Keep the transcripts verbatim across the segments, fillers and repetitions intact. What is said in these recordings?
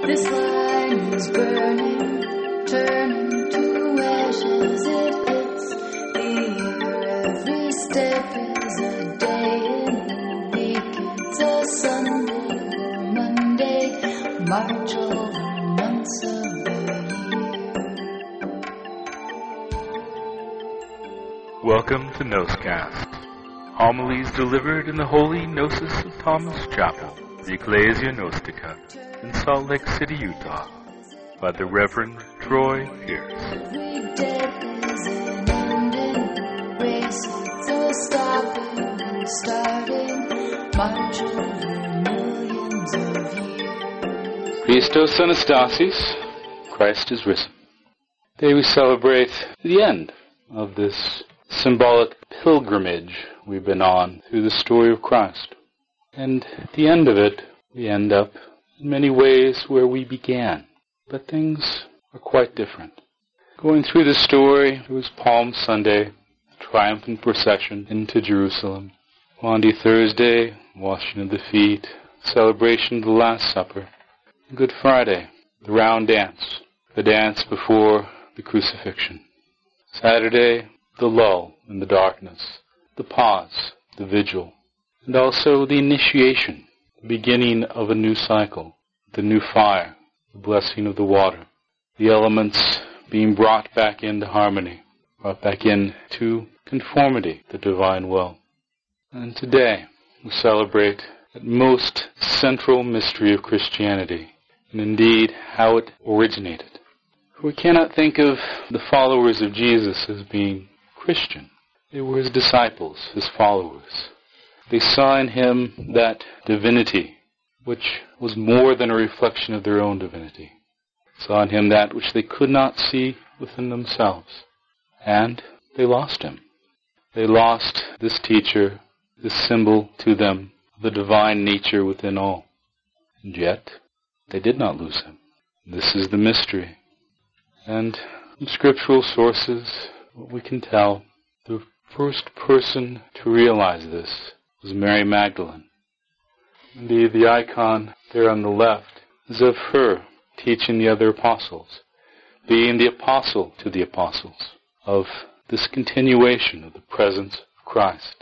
This line is burning, turning to ashes. It hits the air. Every step is a day in the week. It's a Sunday or Monday, march over months of the year. Welcome to Noscast, homilies delivered in the Holy Gnosis of Thomas Chapel, the Ecclesia Gnostica, in Salt Lake City, Utah, by the Reverend Troy Pierce. Every death is an ending race. It's a stopping and starting, march over millions of years. Christos Anastasis, Christ is risen. Today we celebrate the end of this symbolic pilgrimage we've been on through the story of Christ. And at the end of it, we end up in many ways where we began. But things are quite different. Going through the story, it was Palm Sunday, triumphant procession into Jerusalem. Maundy Thursday, washing of the feet, celebration of the Last Supper. Good Friday, the round dance, the dance before the crucifixion. Saturday, the lull in the darkness, the pause, the vigil, and also the initiation, the beginning of a new cycle, the new fire, the blessing of the water, the elements being brought back into harmony, brought back into conformity, the divine will. And today we celebrate that most central mystery of Christianity, and indeed how it originated. We cannot think of the followers of Jesus as being Christian. They were his disciples, his followers. They saw in him that divinity, which was more than a reflection of their own divinity. Saw in him that which they could not see within themselves. And they lost him. They lost this teacher, this symbol to them of the divine nature within all. And yet, they did not lose him. This is the mystery. And from scriptural sources, what we can tell, the first person to realize this was Mary Magdalene. Indeed, the icon there on the left is of her teaching the other apostles, being the apostle to the apostles of this continuation of the presence of Christ.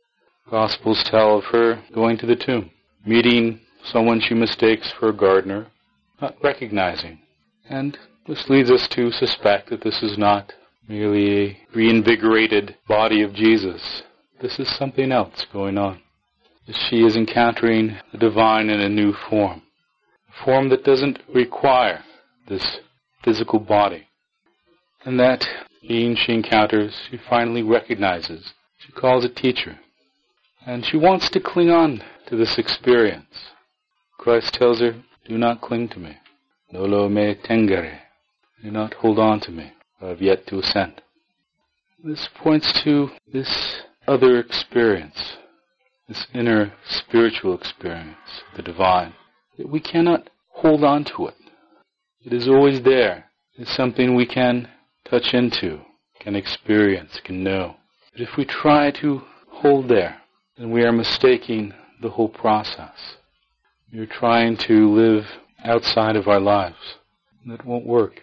Gospels tell of her going to the tomb, meeting someone she mistakes for a gardener, not recognizing. And this leads us to suspect that this is not merely a reinvigorated body of Jesus. This is something else going on. She is encountering the divine in a new form, a form that doesn't require this physical body. And that being she encounters, she finally recognizes. She calls a teacher. And she wants to cling on to this experience. Christ tells her, do not cling to me. Nolo me tengere. Do not hold on to me. I have yet to ascend. This points to this other experience, this inner spiritual experience, the divine, that we cannot hold on to it. It is always there. It is something we can touch into, can experience, can know. But if we try to hold there, then we are mistaking the whole process. We are trying to live outside of our lives. And that won't work.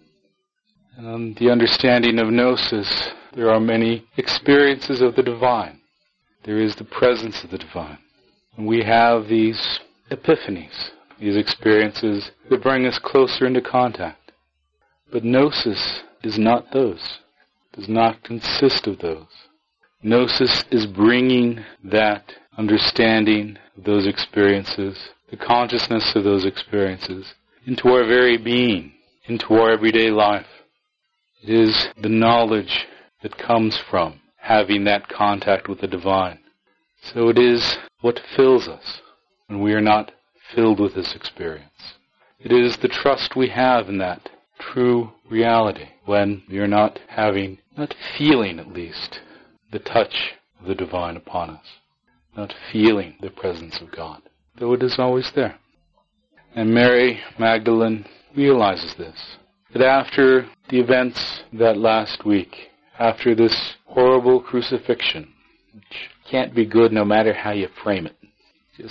And on the understanding of Gnosis, there are many experiences of the divine. There is the presence of the divine. And we have these epiphanies, these experiences that bring us closer into contact. But Gnosis is not those, does not consist of those. Gnosis is bringing that understanding of those experiences, the consciousness of those experiences, into our very being, into our everyday life. It is the knowledge that comes from having that contact with the divine. So it is what fills us when we are not filled with this experience. It is the trust we have in that true reality when we are not having, not feeling at least, the touch of the divine upon us, not feeling the presence of God, though it is always there. And Mary Magdalene realizes this, that after the events that last week, after this horrible crucifixion, which can't be good no matter how you frame it, just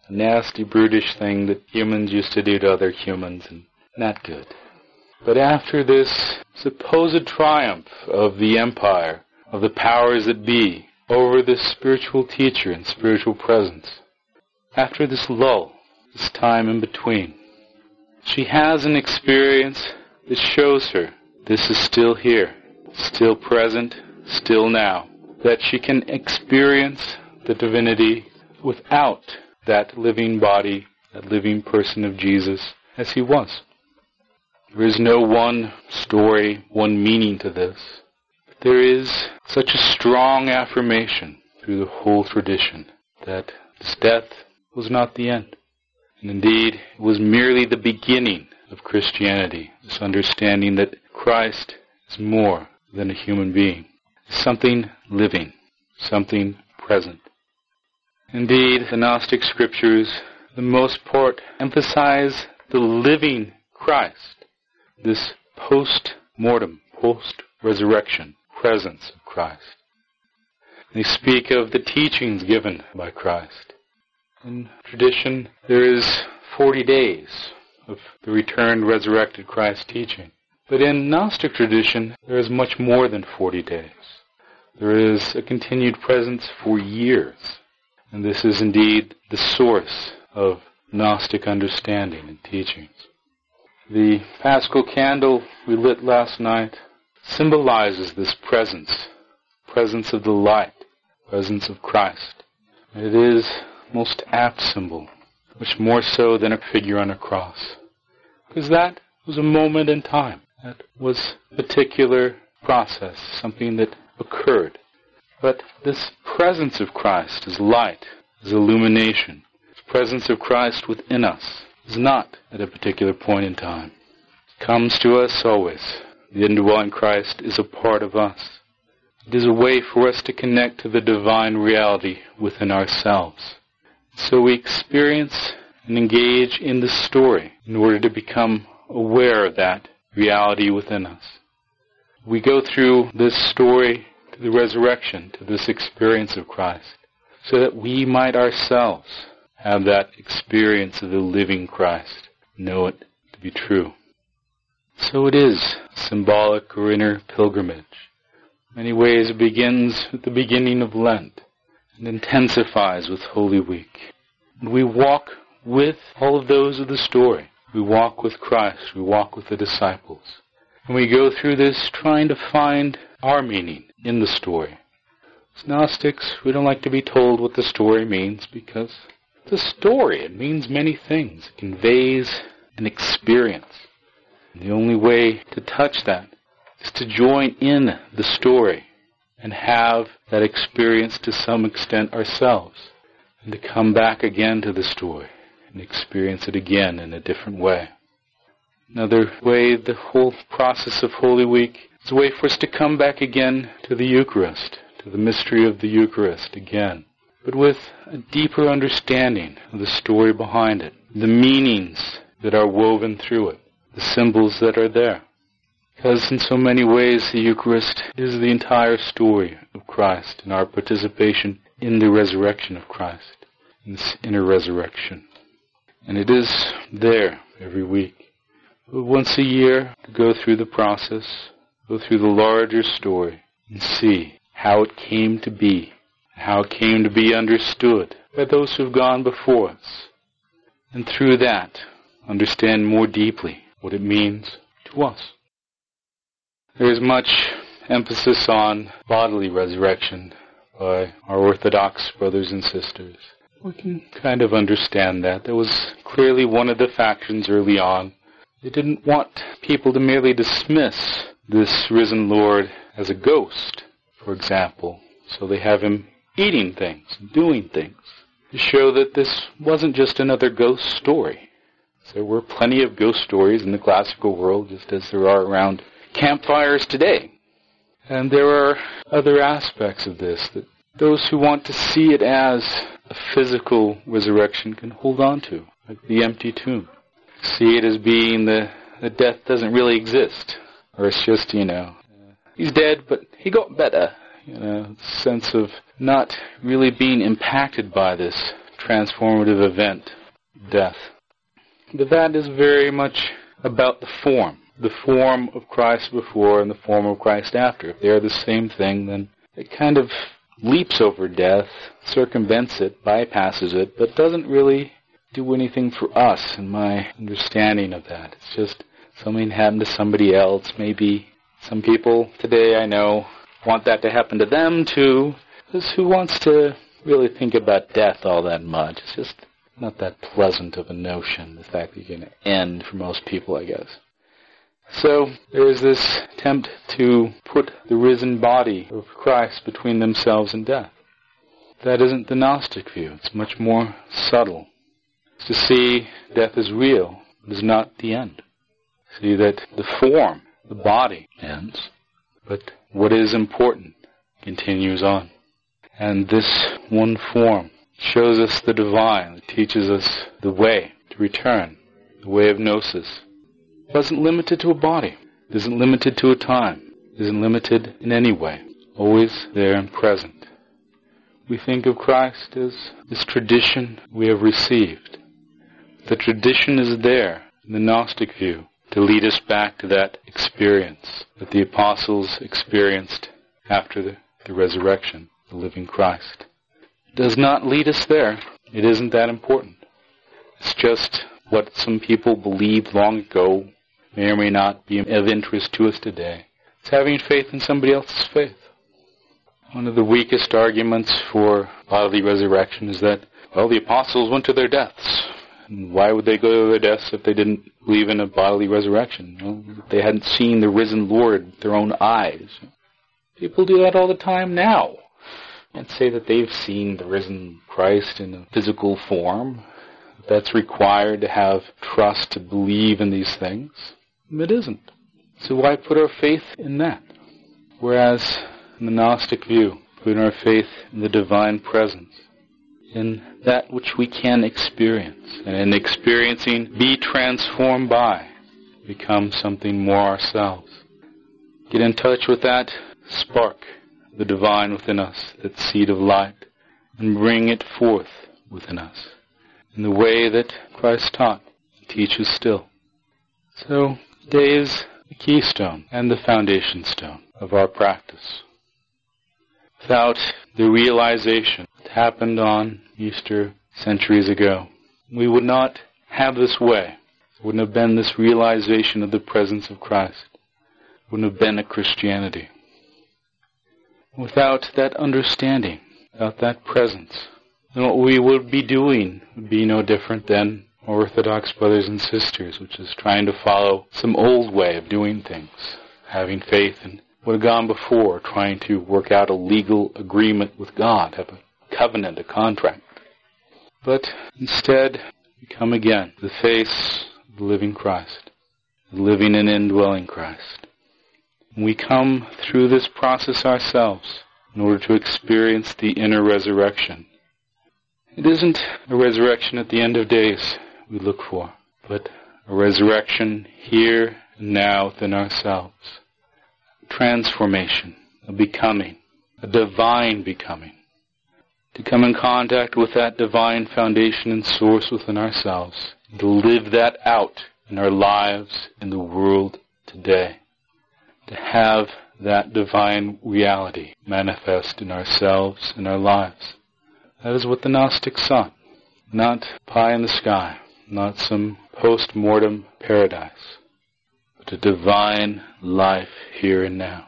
a nasty, brutish thing that humans used to do to other humans, and not good. But after this supposed triumph of the empire, of the powers that be, over this spiritual teacher and spiritual presence, after this lull, this time in between, she has an experience that shows her this is still here, still present, still now, that she can experience the divinity without that living body, that living person of Jesus as he was. There is no one story, one meaning to this. But there is such a strong affirmation through the whole tradition that this death was not the end. And indeed, it was merely the beginning of Christianity, this understanding that Christ is more than a human being, something living, something present. Indeed, the Gnostic scriptures, for the most part, emphasize the living Christ, this post-mortem, post-resurrection presence of Christ. They speak of the teachings given by Christ. In tradition, there is forty days of the returned, resurrected Christ teaching. But in Gnostic tradition, there is much more than forty days. There is a continued presence for years. And this is indeed the source of Gnostic understanding and teachings. The Paschal candle we lit last night symbolizes this presence, presence of the light, presence of Christ. It is a most apt symbol, much more so than a figure on a cross, because that was a moment in time. That was a particular process, something that occurred. But this presence of Christ as light, as illumination, this presence of Christ within us, is not at a particular point in time. It comes to us always. The indwelling Christ is a part of us. It is a way for us to connect to the divine reality within ourselves. So we experience and engage in the story in order to become aware of that reality within us. We go through this story to the resurrection, to this experience of Christ, so that we might ourselves have that experience of the living Christ, know it to be true. So it is symbolic or inner pilgrimage. In many ways it begins at the beginning of Lent and intensifies with Holy Week. And we walk with all of those of the story. We walk with Christ. We walk with the disciples. And we go through this trying to find our meaning in the story. As Gnostics, we don't like to be told what the story means because it's a story. It means many things. It conveys an experience. And the only way to touch that is to join in the story and have that experience to some extent ourselves, and to come back again to the story and experience it again in a different way. Another way, the whole process of Holy Week is a way for us to come back again to the Eucharist, to the mystery of the Eucharist again, but with a deeper understanding of the story behind it, the meanings that are woven through it, the symbols that are there. Because in so many ways the Eucharist is the entire story of Christ and our participation in the resurrection of Christ, in this inner resurrection. And it is there every week. But once a year, to go through the process, go through the larger story, and see how it came to be, how it came to be understood by those who have gone before us. And through that, understand more deeply what it means to us. There is much emphasis on bodily resurrection by our Orthodox brothers and sisters. We can kind of understand that. That was clearly one of the factions early on. They didn't want people to merely dismiss this risen Lord as a ghost, for example. So they have him eating things, doing things, to show that this wasn't just another ghost story. There were plenty of ghost stories in the classical world, just as there are around campfires today. And there are other aspects of this that those who want to see it as a physical resurrection can hold on to, like the empty tomb. See it as being the, the death doesn't really exist. Or it's just, you know, he's dead, but he got better. You know, sense of not really being impacted by this transformative event, death. But that is very much about the form. The form of Christ before and the form of Christ after. If they are the same thing, then it kind of leaps over death, circumvents it, bypasses it, but doesn't really do anything for us in my understanding of that. It's just something happened to somebody else. Maybe some people today I know want that to happen to them too. Because who wants to really think about death all that much? It's just not that pleasant of a notion, the fact that you're going to end for most people, I guess. So there is this attempt to put the risen body of Christ between themselves and death. That isn't the Gnostic view. It's much more subtle. It's to see death is real. It is not the end. See that the form, the body, ends, but what is important continues on. And this one form shows us the divine. It teaches us the way to return, the way of gnosis. It isn't limited to a body. It isn't limited to a time. It isn't limited in any way. Always there and present. We think of Christ as this tradition we have received. The tradition is there in the Gnostic view to lead us back to that experience that the apostles experienced after the, the resurrection, the living Christ. It does not lead us there. It isn't that important. It's just what some people believed long ago may or may not be of interest to us today. It's having faith in somebody else's faith. One of the weakest arguments for bodily resurrection is that, well, the apostles went to their deaths. And why would they go to their deaths if they didn't believe in a bodily resurrection? Well, they hadn't seen the risen Lord with their own eyes. People do that all the time now. And say that they've seen the risen Christ in a physical form. That's required to have trust to believe in these things. It isn't. So why put our faith in that? Whereas in the Gnostic view, putting our faith in the divine presence, in that which we can experience, and in experiencing, be transformed by, become something more ourselves. Get in touch with that spark, the divine within us, that seed of light, and bring it forth within us in the way that Christ taught, teaches still. So today is the keystone and the foundation stone of our practice. Without the realization that happened on Easter centuries ago, we would not have this way. It wouldn't have been this realization of the presence of Christ. It wouldn't have been a Christianity. Without that understanding, without that presence, then what we would be doing would be no different than Orthodox brothers and sisters, which is trying to follow some old way of doing things, having faith in what had gone before, trying to work out a legal agreement with God, have a covenant, a contract. But instead, we come again to the face of the living Christ, the living and indwelling Christ. And we come through this process ourselves in order to experience the inner resurrection. It isn't a resurrection at the end of days we look for, but a resurrection here and now within ourselves. Transformation, a becoming, a divine becoming. To come in contact with that divine foundation and source within ourselves, and to live that out in our lives in the world today. To have that divine reality manifest in ourselves and our lives. That is what the Gnostics sought. Not pie in the sky, not some post-mortem paradise, but a divine life here and now.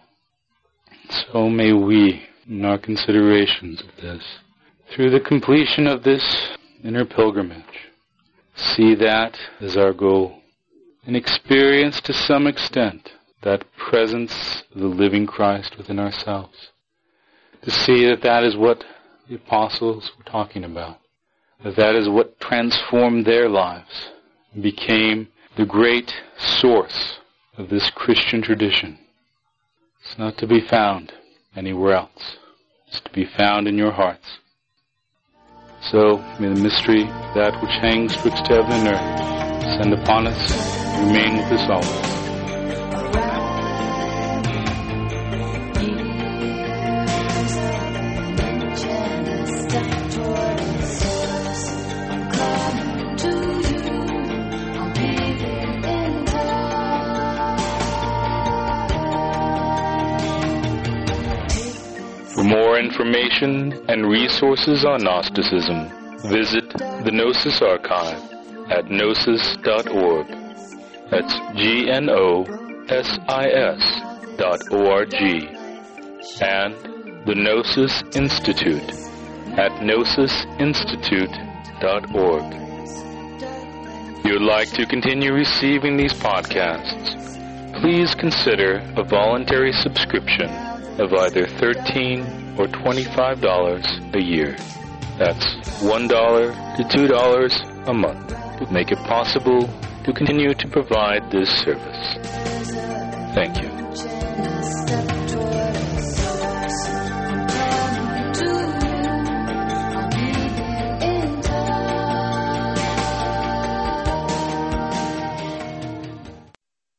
So may we, in our considerations of this, through the completion of this inner pilgrimage, see that as our goal, and experience to some extent that presence of the living Christ within ourselves. To see that that is what the apostles were talking about. That that is what transformed their lives and became the great source of this Christian tradition. It's not to be found anywhere else. It's to be found in your hearts. So may the mystery, that which hangs twixt heaven and earth, descend upon us and remain with us always. Step toward the source. information and resources on Gnosticism, visit the Gnosis Archive at gnosis dot org. That's G N O S I S dot O R G. And the Gnosis Institute at gnosis institute dot org. If you would like to continue receiving these podcasts, please consider a voluntary subscription of either thirteen dollars or twenty-five dollars a year. That's one dollar to two dollars a month to make it possible to continue to provide this service. Thank you.